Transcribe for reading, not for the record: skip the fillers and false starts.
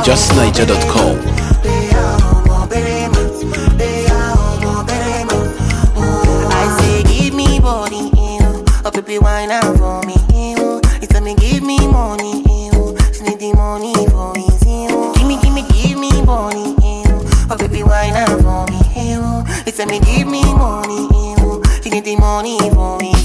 justniger.com. I say give me body, oh baby wine out for me. You tell me give me money, she need the money for me. Give me money, oh baby wine out for me. You tell me give me money, she need the money for me.